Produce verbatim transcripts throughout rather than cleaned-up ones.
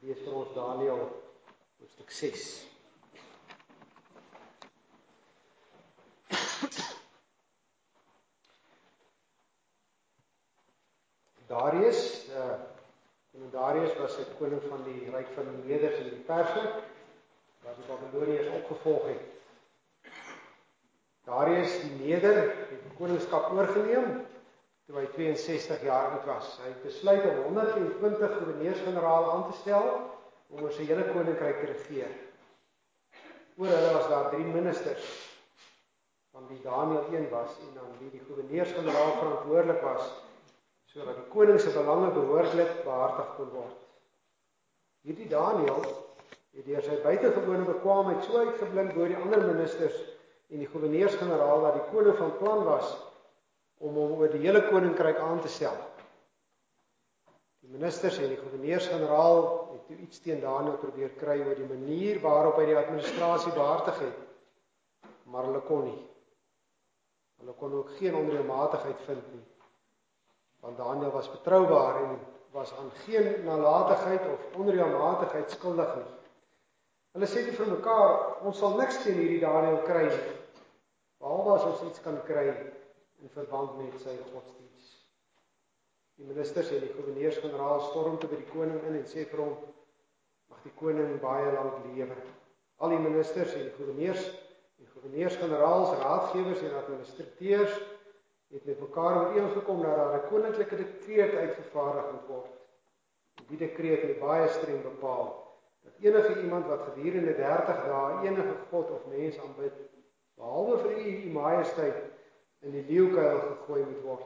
lees vir ons Daniël hoofstuk ses. Darius, uh, koning Darius was 'n koning van die ryk van die Meders en die Perse, wat die Babyloniërs opgevolg het. Darius die Meder het die koningskap oorgeneem toe hy tweeënsestig jaar oud was. Hy het besluit om honderd en twintig goewerneurs-generaal aan te stel om oor sy hele koninkryk te regeer. Oor hulle was daar drie ministers, van wie Daniël een was, en dan wie die goewerneurs-generaal verantwoordelik was, sodat die koning se belange behoorlik behartig kon word. Hierdie Daniël het deur sy buitengewone bekwaamheid so uitgeblink bo die ander ministers en die goewerneurs-generaal dat die koning van plan was om hom oor die hele koninkryk aan te stel. Die ministers en die goewerneurs-generaal het toe iets teen Daniël probeer kry oor die manier waarop hy die administrasie behartig het, maar hulle kon nie. Hulle kon ook geen onreëlmatigheid vind nie, want Daniël was betroubaar en was aan geen nalatigheid of onreëlmatigheid skuldig nie. Hulle sê toe vir mekaar, ons sal niks teen hierdie Daniël kry nie, behalwe as ons iets kan kry in verband met sy godsdiens. Die ministers en die goewerneurs-generaal storm toe by die koning in en sê vir hom, mag die koning baie lank lewe. Al die ministers en die goewerneurs en goewerneurs-generaals, raadgewers en administrateurs het met mekaar ooreengekom dat daar 'n koninklike dekreet uitgevaardig moet word. En die dekreet het baie streng bepaal dat enige iemand wat gedurende dertig dae enige god of mens aanbid, behalwe vir u, u majesteit, in die leeukuil gegooi moet word.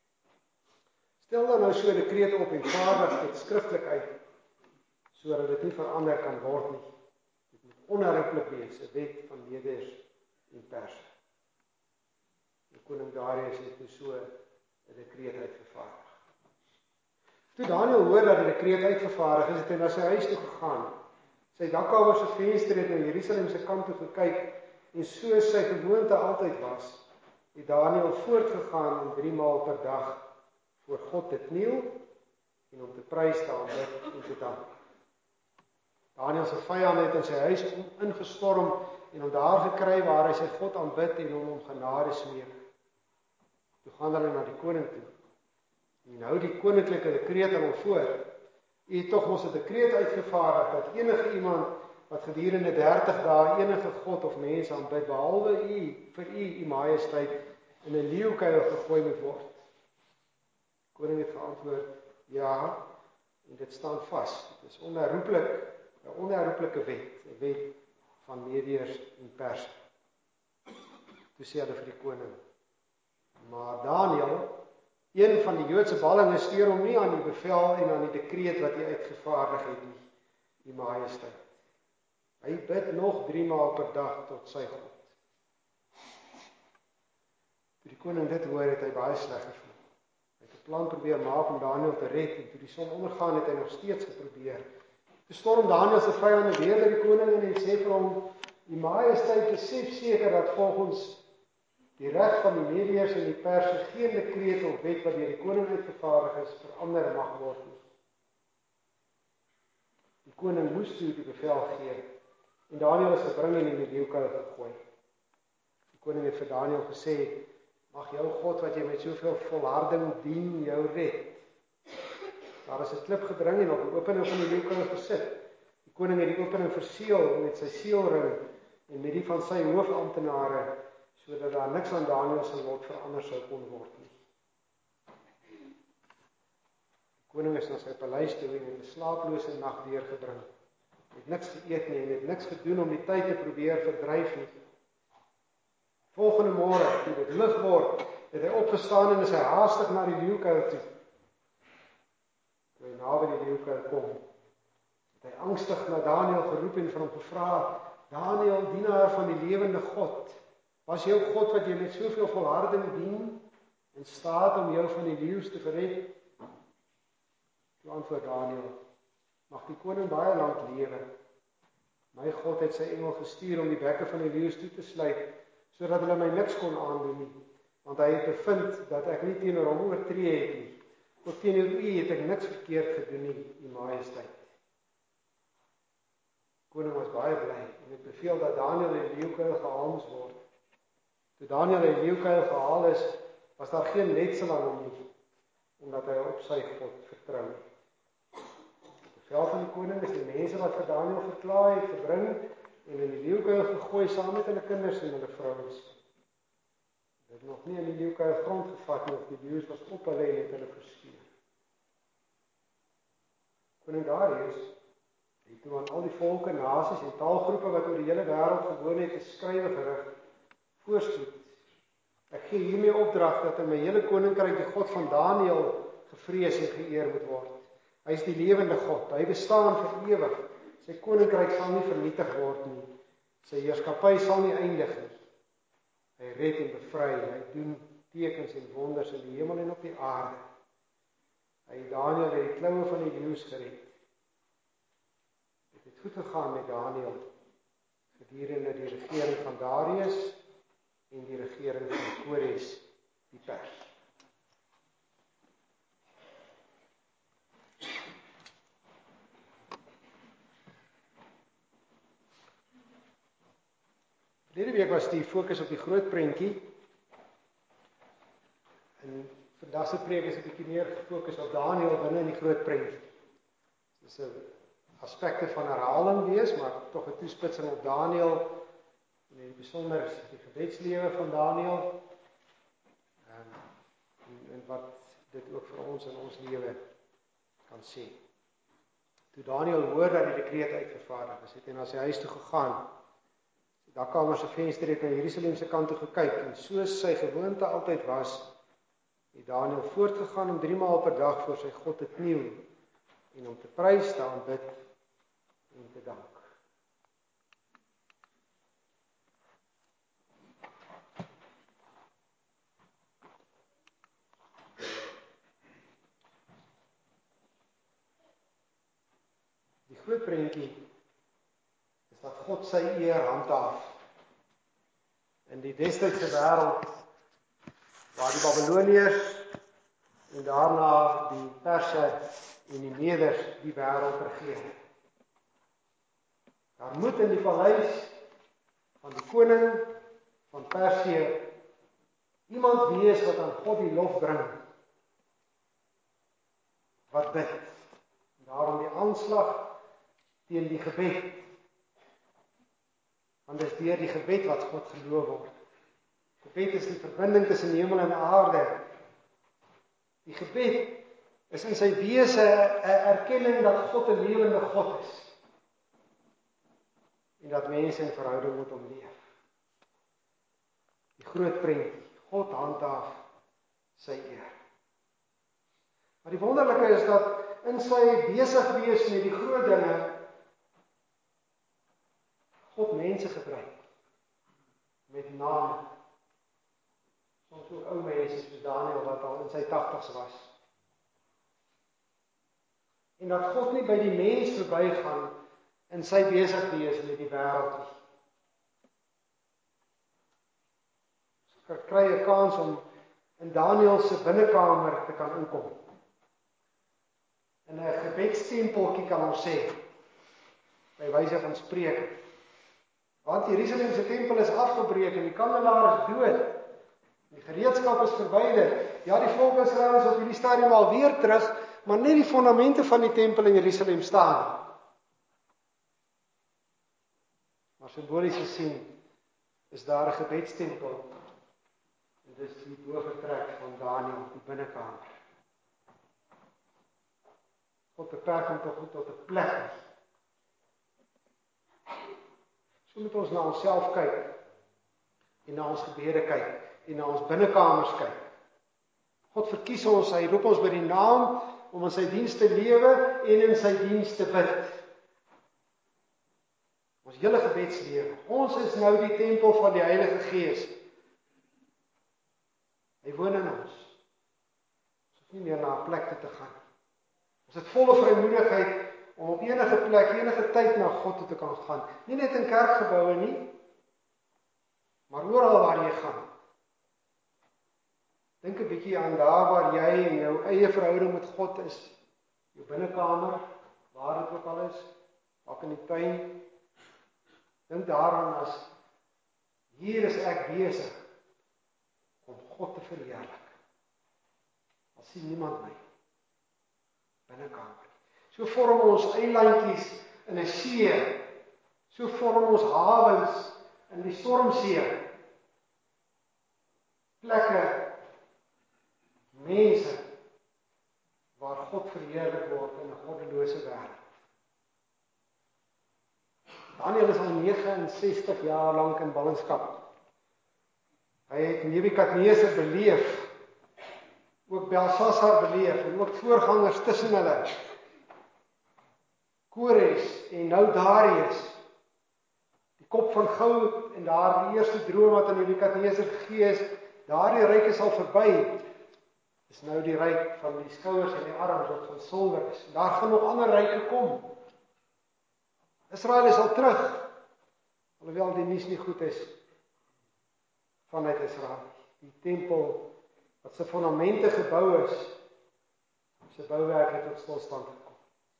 Stel dan nou so 'n dekreet op en vaardig dit skriftelik uit, sodat dit nie verander kan word nie. Dit moet onherroepelik wees, 'n wet van Meders en Perse. Die koning Darius het toe so 'n dekreet uitgevaardig. Toe Daniël hoor dat die dekreet uitgevaardig is, het hy na sy huis toe gegaan. Sy dakkamer se venster het na Jerusalem se kant toe gekyk, en soos sy gewoonte altyd was, het Daniël voortgegaan om drie maal per dag voor God te kniel en om te prys, te aanbid en te dank. Daniël se vyande het in sy huis ingestorm en hom daar gekry waar hy sy God aanbid en hom om genade smeek. Toe gaan hulle na die koning toe. En nou die koninklike dekreet aan hom voor. U het tog mos 'n dekreet uitgevaardig dat enige iemand wat gedurende dertig dae enige god of mens aanbid, behalwe u, vir u, u majesteit, in 'n leeukuil gegooi moet word. Die koning het geantwoord, ja, en dit staan vas. Dit is onherroepelik, 'n onherroepelike wet, 'n wet van Meders en Perse. Toe sê hulle vir die koning, maar Daniël, een van die Joodse ballinge, steur hom nie aan die bevel en aan die dekreet wat hy uitgevaardig het nie, die majesteit. Hy bid nog drie maal per dag tot sy God. Toe die koning dit hoor, het hy baie sleg gevoel. Hy het 'n plan probeer maak om Daniël te red, en toe die son ondergaan het hy nog steeds geprobeer. Toe storm Daniël se vyande weer by die koning in en sê vir hom, die majesteit besef seker dat volgens die reg van die Meders en die Perse geen dekreet of wet wat deur die koning uitgevaardig is, verander mag word nie. Die koning moes toe die bevel gee, en Daniël is gebring en in die leeukuil gegooi. Die koning het vir Daniël gesê, mag jou God wat jy met soveel volharding dien, jou red. Daar is 'n klip gebring en op die opening van die leeukuil gesit. Die koning het die opening verseël met sy seelring en met die van sy hoofamptenare, sodat daar niks aan Daniël se lot verander sou kon word nie. Die koning is na sy paleis toe en het 'n slaaplose nag deurgebring. Hy het niks geëet nie en het niks gedoen om die tyd te probeer verdryf nie. Volgende môre, toe dit lig word, het hy opgestaan en is hy haastig na die leeukuil toe. Toe hy naby die leeukuil kom, het hy angstig na Daniël geroep en van hom gevra, Daniël, dienaar van die lewende God, was jou God wat jy met soveel volharding dien, in staat om jou van die leeu's te gered? Toe antwoord Daniël, mag die koning baie lank lewe. My God het sy engel gestuur om die bekke van die leeu's toe te sluit, sodat hulle my niks kon aandoen nie, want hy het bevind dat ek nie teenoor hom oortree het nie. Ook teenoor u het ek niks verkeerd gedoen nie, u majesteit. Koning was baie bly en het beveel dat Daniël in die leeukuil gehaal moes word. Toe Daniël in die leeukuil gehaal is, was daar geen letsel aan hom nie, omdat hy op sy God vertrou het. Die bevel van die koning is die mense wat vir Daniël verklaar het, verbring en in die leeukuil gegooi saam met hulle kinders en hulle vrouens. Dit het nog nie in die leeukuil grond gevat nie, of die leeu's was op hulle en het hulle verskeur. Koning Darius het toe aan al die volke, nasies en taalgroepe wat oor die hele wêreld gewoon het, 'n skrywe gerig, voorspoed. Ek gee hiermee opdrag dat in my hele koninkryk die God van Daniël gevrees en geëer moet word. Hy is die lewende God, hy bestaan vir ewig. Sy koninkryk sal nie vernietig word nie. Sy heerskappy sal nie eindig nie. Hy red en bevry, hy doen tekens en wonders in die hemel en op die aarde. Hy het Daniël uit die kloue van die leeu's gered. Dit het goed gegaan met Daniël gedurende die regering van Darius en die regering van Kores die Pers. Verlede week was die fokus op die groot prentjie. En vandag se preek is 'n bietjie meer gefokus op Daniël binne in die groot prentjie. Dis 'n aspekte van herhaling wees, maar tog 'n toespitsing op Daniël en in die besonder die gebedslewe van Daniël. En, en, en wat dit ook vir ons in ons lewe kan sê. Toe Daniël hoor dat die dekreet uitgevaardig is, het hy na sy huis toe gegaan. Die dakkamer se venster het na Jerusalem se kant toe gekyk en soos sy gewoonte altyd was, het Daniël voortgegaan om drie maal per dag voor sy God te kniel en om te prys, te aanbid en te dank. Die groot prentjie is dat God sy eer handhaaf in die destydse wêreld waar die Babiloniërs en daarna die Perse en die Meders die wêreld regeer. Daar moet in die paleis van die koning van Persië iemand wees wat aan God die lof bring, wat bid. Daarom die aanslag teen die gebed. Want dit is deur die gebed wat God geloof word. Gebed is die verbinding tussen hemel en aarde. Die gebed is in sy wese 'n erkenning dat God 'n lewende God is. En dat mense in verhouding met hom leef. Die groot prentjie, God handhaaf sy eer. Maar die wonderlike is dat in sy besig wees met die groot dinge, God mense gebruik, met name, soms ook ou mense soos Daniël wat al in sy tagtigs was. En dat God nie by die mens verbygaan in sy besig wees met die wêreld nie. Ek kry 'n kans om in Daniël se binnekamer te kan inkom. In 'n gebedstempeltjie kan ons sê, by wyse van Spreuke. Want Jerusalem se tempel is afgebreek en die kandelaar is dood. Die gereedskap is verwyder. Ja, die volk Israel is op hierdie stadium al weer terug, maar net die fondamente van die tempel in Jerusalem staan. Maar simbolies gesien is daar 'n gebedstempel. En dis die bovertrek van Daniël, die binnekamer. God beperk hom tog nie tot 'n plek. So moet ons na onsself kyk en na ons gebede kyk en na ons binnekamers kyk. God verkies ons, hy roep ons by die naam om in sy diens te lewe en in sy diens te bid. Ons hele gebedslewe. Ons is nou die tempel van die Heilige Gees. Hy woon in ons. Ons hoef nie meer na 'n plek toe te gaan. Ons het volle vrymoedigheid om op enige plek, enige tyd na God toe te kan gaan. Nie net in kerkgeboue nie, maar oral waar jy gaan. Dink 'n bietjie aan daar waar jy in jou eie verhouding met God is. Jou binnekamer, waar dit ook al is, dalk in die tuin, Dink daaraan as, hier is ek besig om God te verheerlik. Al sien niemand my binnekamer. So vorm ons eilandjies in 'n see, so vorm ons hawens in die stormsee, plekke, mense, waar God verheerlik word in 'n goddelose wêreld. Daniël is al nege en sestig jaar lank in ballingskap. Hy het Nebukadneser beleef, ook Belsasar beleef, en ook voorgangers tussen hulle, Kores en nou Darius, die kop van goud en daar die eerste droom wat aan Nebukadneser gegee is, daardie ryk is al verby, is nou die ryk van die skouers en die arms wat van silwer is. Daar gaan nog ander ryke kom. Israel is al terug, alhoewel die nuus nie goed is vanuit Israel. Die tempel wat sy fondamente gebou is, sy bouwerk het tot stilstand gekom.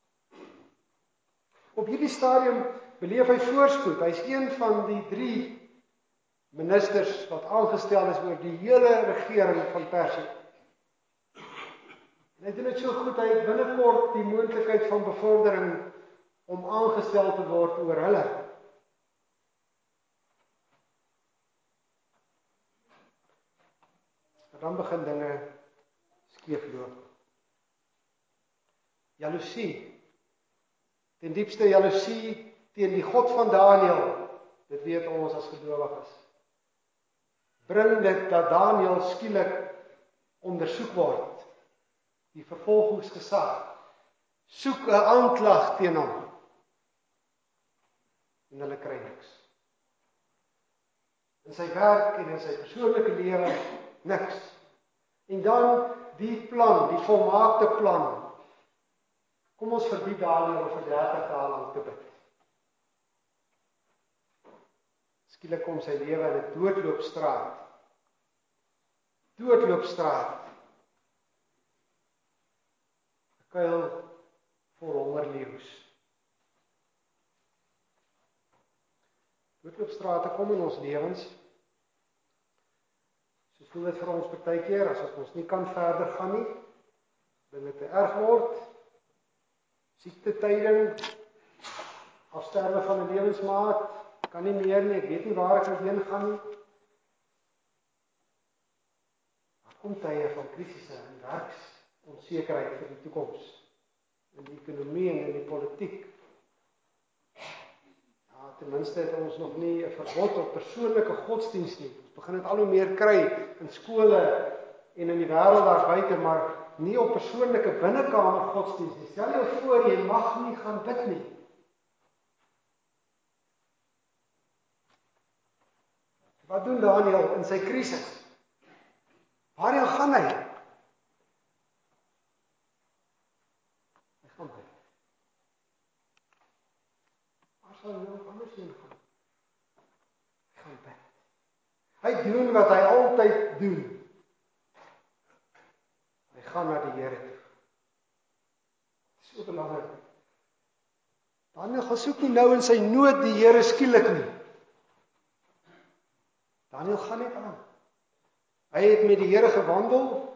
Op hierdie stadium beleef hy voorspoed. Hy is een van die drie ministers wat aangestel is oor die hele regering van Persië. En hy doen dit so goed, hy het binnekort die moontlikheid van bevordering om aangestel te word oor hulle. En dan begin dinge skeefloop. Jaloesie. Ten diepste jaloesie teen die God van Daniël. Dit weet ons as gelowiges. Bring dit dat Daniël skielik ondersoek word. Die vervolgingsgesag soek 'n aanklag teen hom. En hulle kry niks. In sy werk en in sy persoonlike lewe niks. En dan die plan, die volmaakte plan. Kom ons verbied Daniël om vir dertig dae lank te bid. Skielik kom sy lewe in 'n doodloopstraat. Doodloopstraat. 'n Kuil vol hongerleeu's. Doodloopstrate kom in ons lewens. So voel dit vir ons partykeer asof ons nie kan verder gaan nie. Dinge te erg word. Siektetyding, afsterwe van 'n lewensmaat, kan nie meer nie, ek weet nie waar ek heen gaan nie. Daar kom tye van krisisse en werksonsekerheid vir die toekoms, in die ekonomie en in die politiek. Ja, ten minste het ons nog nie 'n verbod op persoonlike godsdienst nie. Ons begin dit al hoe meer kry in skole en in die wêreld daar buite, maar nie op persoonlike binnekamer godsdienst nie. Stel jou voor, jy mag nie gaan bid nie. Wat doen Daniël in sy krisis? Waarheen gaan hy? Hy gaan bid. Waar sal hy nou anders heen gaan? Hy gaan bid. Hy doen wat hy altyd doen. Hy gaan na die Here toe. So belangrik. Daniël gaan soek nie nou in sy nood die Here skielik nie. Daniël gaan net aan. Hy het met die Here gewandel.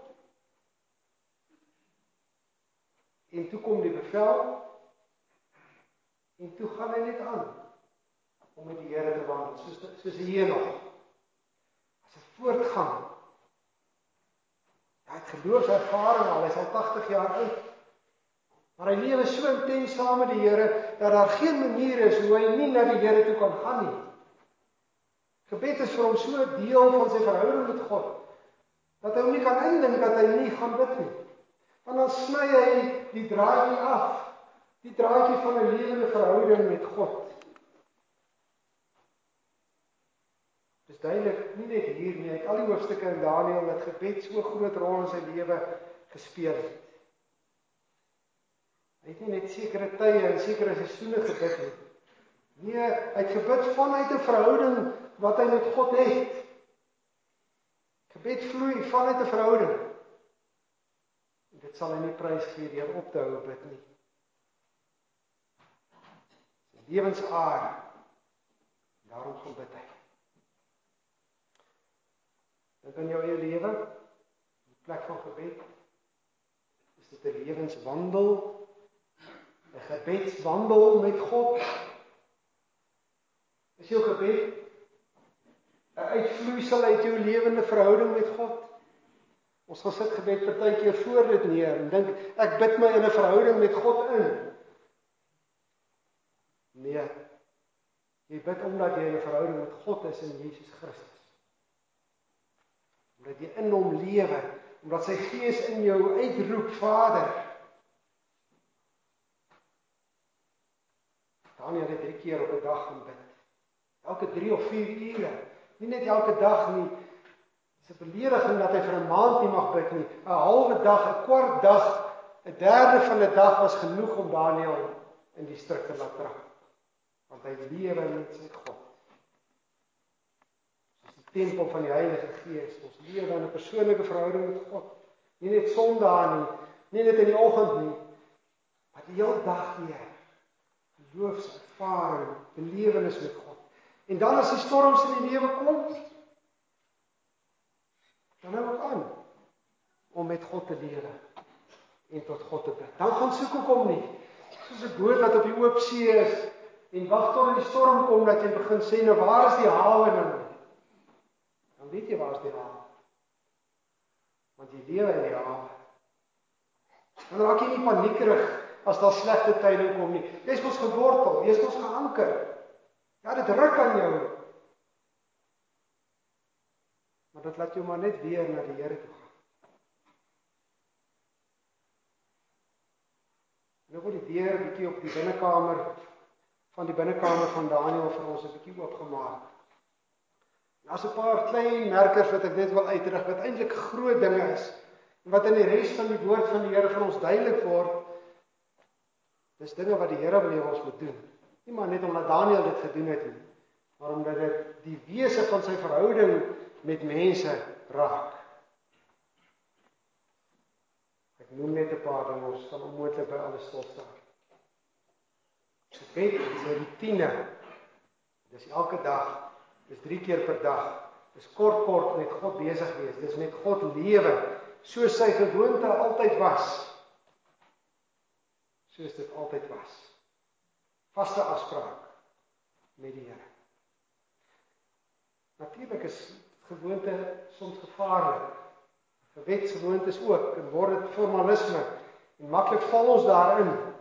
En toe kom die bevel. En toe gaan hy net aan om met die Here te wandel, soos soos hier nog. As 'n voortgang. Hy het geloofservaring al, hy is al tagtig jaar oud. Maar hy lewe so intens saam met die Here, dat daar geen manier is hoe hy nie na die Here toe kan gaan nie. Gebed is vir hom so 'n deel van sy verhouding met God, dat hy nie kan indink dat hy nie gaan bid nie. Want dan sny hy die draadjie af, die draadjie van 'n lewende verhouding met God. Dis duidelik, nie net hier nie, uit al die hoofstukke in Daniël, dat gebed so 'n groot rol in sy lewe gespeel het. Hy het nie net sekere tye en sekere seisoene gebid nie. Nee, hy het gebid vanuit 'n verhouding wat hy met God het. Gebed vloei vanuit 'n verhouding. En dit sal hy nie prys gee deur op te hou bid nie. Sy lewensaard Daarom gaan bid hy. Dink aan jou eie lewe, die plek van gebed. Is dit 'n lewenswandel? 'n gebedswandel met God? Is jou gebed 'n uitvloeisel uit jou lewende verhouding met God? Ons gaan sit gebed partykeer voor dit neer en dink, ek bid my in 'n verhouding met God in. Nee, jy bid omdat jy in 'n verhouding met God is in Jesus Christus. Omdat jy in hom lewe, omdat sy Gees in jou uitroep, Vader. Daniel het drie keer op 'n dag gaan bid. Elke drie of vier ure. Nie net elke dag nie. Dit is 'n belediging dat hy vir 'n maand nie mag bid nie. 'n halwe dag, 'n kwart dag, 'n derde van 'n dag was genoeg om Daniel in die struik te laat trap. Want hy lewe met sy God. Soos die tempel van die Heilige Gees. Ons lewe in 'n persoonlike verhouding met God. Nie net Sondae nie, nie net in die oggend nie, maar die hele dag deur. Geloofservaring, belewenis met God. En dan as die storms in die lewe kom, dan hou ek aan om met God te lewe en tot God te bid. Dan gaan soek ek hom nie. Soos 'n boot wat op die oop see is en wag tot die storm kom dat jy begin sê, nou waar is die hawe nou? Dan weet jy waar is die hawe. Want jy lewe in die hawe. Dan raak jy nie paniekerig as daar slegte tye kom nie. Jy is mos gewortel, jy is mos geanker. Ja, dit ruk aan jou. Maar dit laat jou maar net weer na die Here toe gaan. Nou word die deur 'n bietjie op die binnekamer, van die binnekamer van Daniel vir ons 'n bietjie oopgemaak. Daar's 'n paar klein merkers wat ek net wil uitrig, wat eintlik groot dinge is, en wat in die res van die woord van die Here vir ons duidelik word. Dis dinge wat die Here wil hê ons moet doen. Nie maar net omdat Daniel dit gedoen het nie, maar omdat dit die wese van sy verhouding met mense raak. Ek noem net 'n paar dinge, ons sal onmoontlik by alles stil staan. Gebed is 'n rutine. Dis elke dag, dis drie keer per dag. Dis kort kort met God besig wees, dis met God lewe, soos sy gewoonte altyd was. Soos dit altyd was. Vaste afspraak met die Here. Natuurlik is gewoonte soms gevaarlik. Gewetsgewoontes ook, en word dit formalisme, en maklik val ons daarin.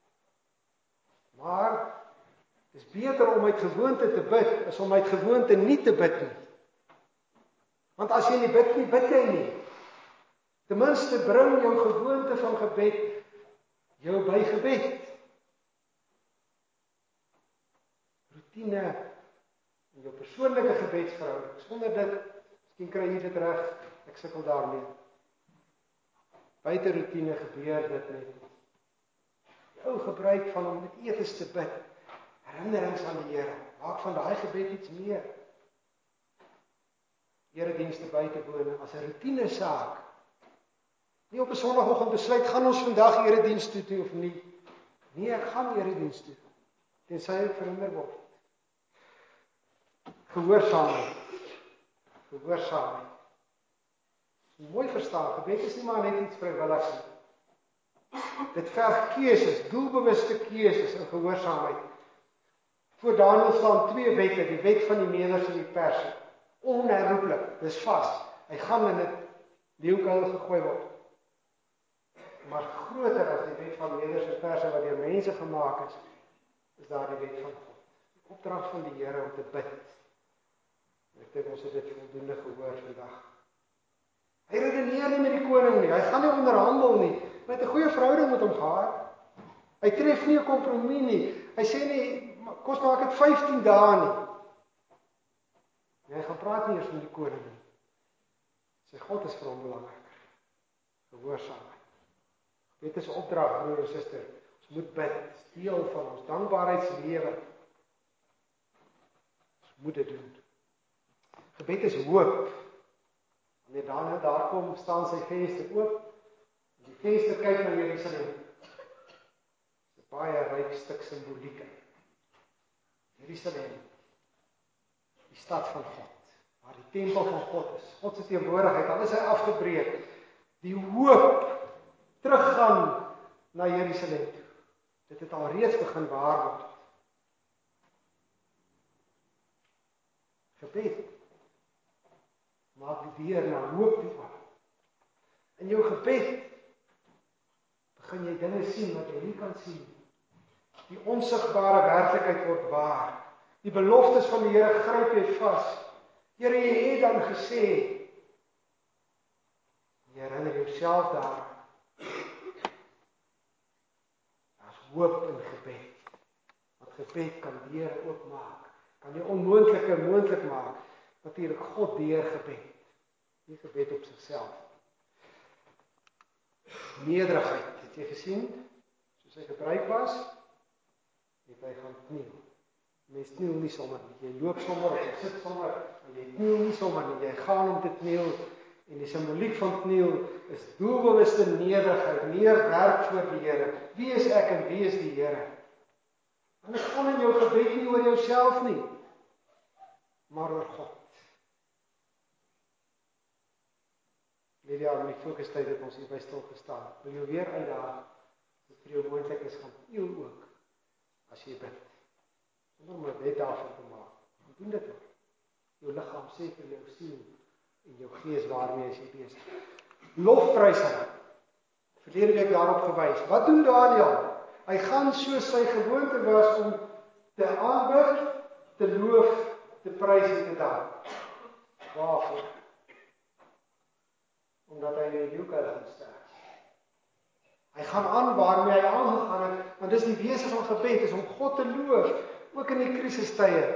Maar, het is beter om uit gewoonte te bid, as om uit gewoonte nie te bid nie. Want as jy nie bid nie, bid jy nie. Ten minste bring jou gewoonte van gebed, jou by gebed. Routine, en jou persoonlike gebedsverhouding, sonder dit, miskien kry jy dit reg, ek sukkel daarmee. Buite routine gebeur dit net. Jou gebruik van om met etes te bid, herinnerings aan die Here, maak van daai gebed iets meer. Eredienste by te woon, as 'n routine saak. Nie op 'n Sondagoggend besluit, gaan ons vandag erediens toe toe of nie. Nee, ek gaan erediens toe, tensy ek verhinder word. Gehoorsaamheid. Gehoorsaamheid. Mooi verstaan, gebed is nie maar net iets vrywilligs nie. Dit verg keuses, doelbewuste keuses in gehoorsaamheid. Voor Daniel staan twee wette, die wet van die Meders en die Perse. Onherroepelik, dis vas. Hy gaan in dit leeukuil gegooi word. Maar groter as die wet van Meders en Perse wat deur mense gemaak is, is daar die wet van God. Die opdrag van die Here om te bid. Ek dink ons het dit voldoende gehoor vandag. Hy redeneer nie met die koning nie, hy gaan nie onderhandel nie, hy het 'n goeie verhouding met hom gehad. Hy tref nie 'n kompromie nie, hy sê nie, kos maak dit vyftien dae nie. En hy gaan praat nie eers met die koning nie. Sy God is vir hom belangrik. Gehoorsaamheid. Dit is 'n opdrag, broer en suster. Ons moet bid, deel van ons dankbaarheidslewe. Ons moet dit doen. Gebed is hoop. Wanneer Daniel daar kom, staan sy venster oop. En die venster kyk na Jerusalem. Dit is 'n baie ryk stuk simboliek. Jerusalem. die stad van God, waar die tempel van God is, God se teenwoordigheid, al is hy afgebreek, die hoop teruggaan na Jerusalem toe. Dit het al reeds begin waar word. Gebed maak die deur na hoop toe oop. In jou gebed begin jy dinge sien wat jy nie kan sien. Die onsigbare werklikheid word waar. Die beloftes van die Here gryp jy vas. Here, jy het dan gesê, jy herinner jouself daaraan. Daar's hoop in gebed. Want gebed kan deure oopmaak, kan die onmoontlike moontlik maak. Natuurlik God deur gebed, nie gebed op sigself. Nederigheid, het jy gesien? Soos hy gebruik was, het hy gaan kniel. Mens kniel nie sommer nie, jy loop sommer, of jy sit sommer, en jy kniel nie sommer nie, jy gaan om te kniel, en die simboliek van kniel is doelbewuste nederigheid, neerwerp voor die Here. Wie is ek en wie is die Here? En dit gaan in jou gebed nie oor jouself nie, maar oor God. Hierdie jaar in die fokustyd het ons hierby stil gestaan. Wil jou weer uitdaag, dit vir jou moontlik is, gaan kniel ook, as jy bid. Sonder om 'n wet daarvan te maak. Doen dit ook. Jou liggaam sê vir jou siel en jou gees waarmee is jy besig. Lofprysing. Verlede week daarop gewys. Wat doen Daniël? Hy gaan soos sy gewoonte was om te aanbid, te loof, te prys en te dank. Waarvoor? Omdat hy in die boeke gaan staan. Hy gaan aan waarmee hy aangegaan het, want dis die wese van gebed, is om God te loof, ook in die krisistye.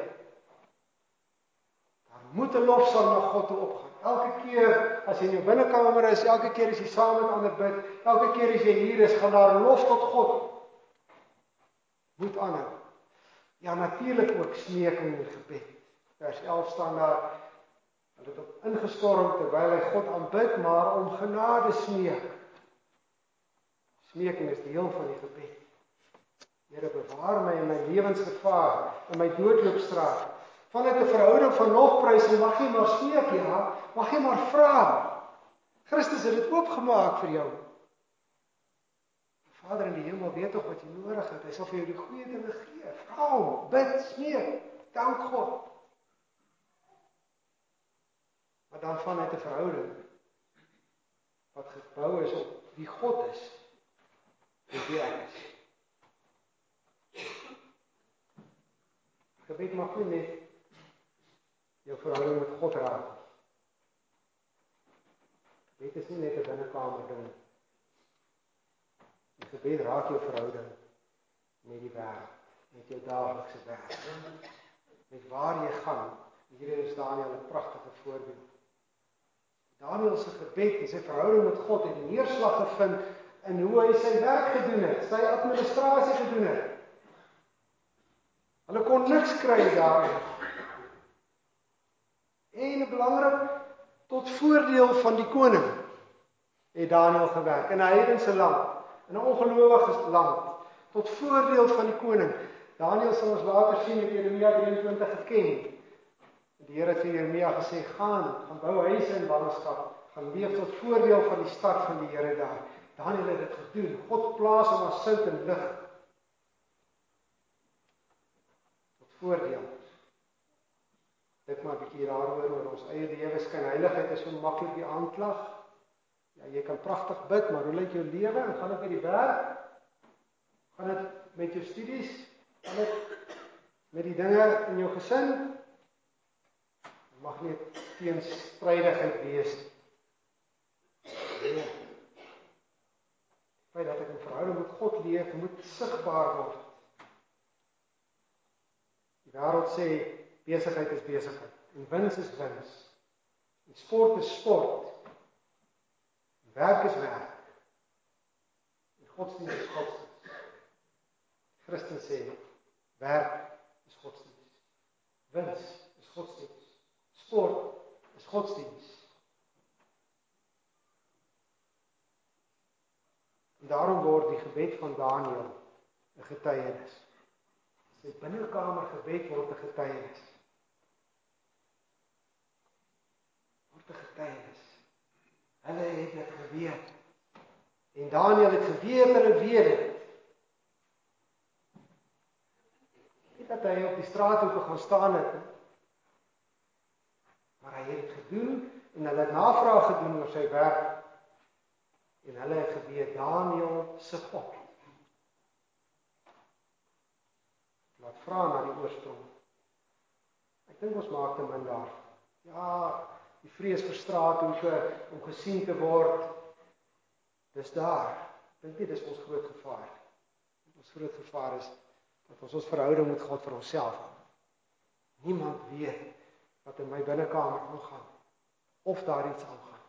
Daar moet 'n lofsang na God toe opgaan. Elke keer as jy in jou binnekamer is, elke keer as jy saam met ander bid, elke keer as jy hier is, gaan daar lof tot God. Moet aanhou. Ja, natuurlik ook smeking en gebed. Vers elf staan daar, hy het op ingestorm terwyl hy God aanbid, maar om genade smeek. Smeking is deel van die gebed. Here, bewaar my in my lewensgevaar, in my doodloopstraat. Vanuit 'n verhouding van lofprysing mag jy maar smeek, ja, mag jy maar vra. Christus het dit oopgemaak vir jou. Vader in die hemel weet tog wat jy nodig het. Hy sal vir jou die goeie dinge gee. Vra hom, bid, smeek, dank God. Maar dan vanuit 'n verhouding wat gebou is op wie God is en wie ek is. Gebed mag nie net jou verhouding met God raak. Gebed is nie net 'n binnekamer ding. Die gebed raak jou verhouding met die wêreld, met jou daaglikse werk, met waar jy gaan. Hier is Daniël 'n pragtige voorbeeld. Daniël se gebed en sy verhouding met God het neerslag gevind in hoe hy sy werk gedoen het, sy administrasie gedoen het. Hulle kon niks kry daarin. En belangrik, tot voordeel van die koning het Daniël gewerk in 'n heidense land, in 'n ongelowige land, tot voordeel van die koning. Daniël sal ons later sien met Jeremia drieëntwintig geken. Die Here het vir Jeremia gesê, gaan, gaan bou huise in ballingskap, gaan leef tot voordeel van die stad van die Here daar. Daniël het dit gedoen. God plaas hom as sout en lig. Tot voordeel. Dit maar 'n bietjie daaroor oor ons eie lewe. Skynheiligheid is so maklik die aanklag. Ja, jy kan pragtig bid, maar hoe lyk jou lewe? En gaan dit met die werk? Gaan dit met jou studies? Gaan dit met die dinge in jou gesin? Mag nie teenstrydigheid wees. Nee. Die feit dat ek 'n verhouding met God leef, moet sigbaar word. Die wêreld sê besigheid is besigheid en wins is wins. En sport is sport. En werk is werk. En godsdienst is godsdienst. Christen sê werk is godsdienst. Wins is godsdienst. Sport is godsdienst. En daarom word die gebed van Daniël 'n getuienis. Sy binnekamer gebed word 'n getuienis. Wat 'n getuienis. Hulle het dit geweet. En Daniël het geweet hulle weet dit. Nie dat hy op die straathoeke gaan staan het, nie. Maar hy het gedoen en hulle het navraag gedoen oor sy werk. En hulle het geweet Daniël se God. Laat vra na die oorsprong. Ek dink ons maak te min daar. Ja, die vrees vir straathoeke om gesien te word, dis daar. Ek dink nie dis ons groot gevaar. Ons groot gevaar is dat ons ons verhouding met God vir onsself hou. Niemand weet wat in my binnekamer aangaan of daar iets aangaan.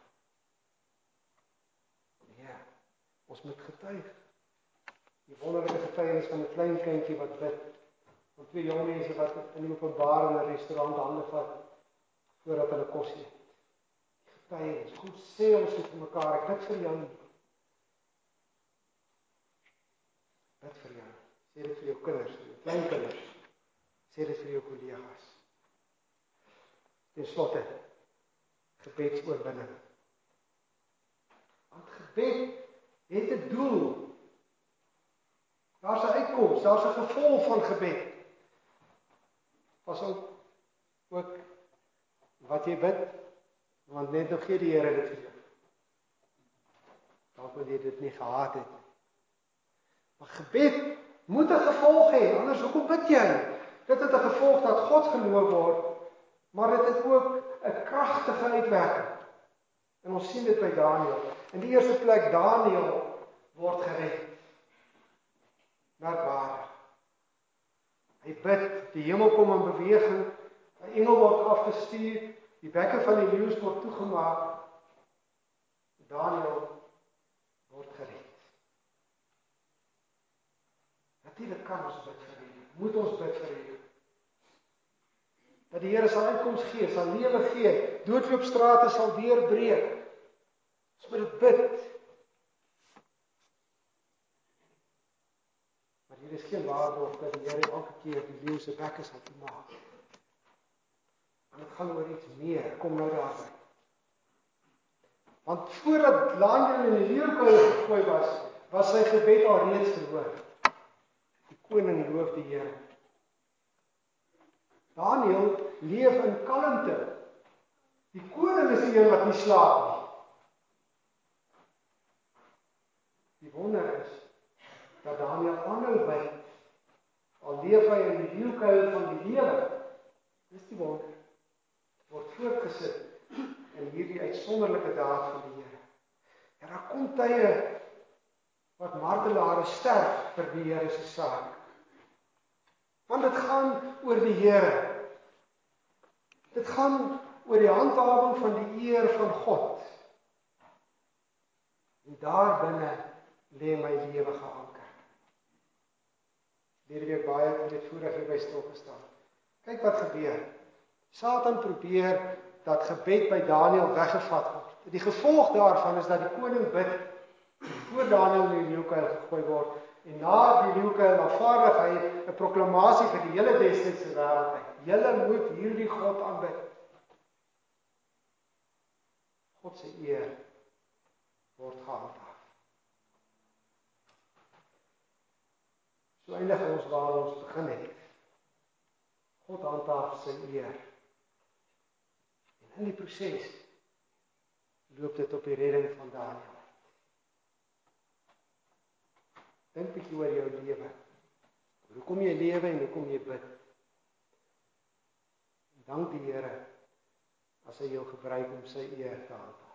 Nee, ons moet getuig. Die wonderlike getuienis van 'n klein kindjie wat bid, van twee jong mense wat in die openbaar in 'n restaurant hande vat voordat hulle kos eet. Die getuienis, goed sê ons dit vir mekaar, ek bid vir jou. Bid vir jou. Sê dit vir jou kinders, vir jou kleinkinders. Sê dit vir jou kollegas. Ten slotte, gebedsoorwinning. Want gebed het 'n doel. Daar's 'n uitkoms, daar's 'n gevolg van gebed. Pas op, ook wat jy bid, want net nog gee die Here dit vir jou. Dalk wil jy dit nie gehad het nie. Maar gebed moet 'n gevolg hê, anders hoekom bid jy? Dit het 'n gevolg dat God geloof word, maar dit het ook 'n kragtige uitwerking. En ons sien dit by Daniël. In die eerste plek, Daniël word gered. Merkwaardig. Hy bid, die hemel kom in beweging, 'n engel word afgestuur, die bekke van die leeu's word toegemaak. Daniël word gered. Natuurlik kan ons bid vir redding. Moet ons bid vir redding. Dat die Here sal uitkoms gee, sal lewe gee, doodloopstrate sal deurbreek. Ons moet dit bid. Maar hier is geen waarborg dat die Here elke keer die leeu se bekke sal toemaak. En dit gaan oor iets meer, kom nou daarby. Want voordat Daniël in die leeukuil gegooi was, was sy gebed al reeds verhoor. Die koning loof die Here. Daniël leef in kalmte. Die koning is die een wat nie slaap nie. Die wonder is dat Daniël aanhou bid, al leef hy in die leeukuil van die lewe. Dis die wonder. Word voortgesit in hierdie uitsonderlike daad van die Here. En daar kom tye wat martelare sterf vir die Here se saak. Want dit gaan oor die Here. Dit gaan oor die handhawing van die eer van God. En daar binne lê my lewe geanker. Hierdie week baie breedvoerig hier by stil gestaan. Kyk wat gebeur. Satan probeer dat gebed by Daniël weggevat word. Die gevolg daarvan is dat die koning bid voor Daniël in die leeukuil gegooi word. En na die leeukuil aanvaardig hy 'n proklamasie vir die hele destydse wêreld uit. Julle moet hierdie God aanbid. God se eer word gehandhaaf. So eindig ons waar ons begin het. God handhaaf sy eer. En in die proses loop dit op die redding van Daniël. Dink bietjie oor jou lewe. Hoekom jy lewe en hoekom jy bid. En dank die Here as hy jou gebruik om sy eer te handhaaf.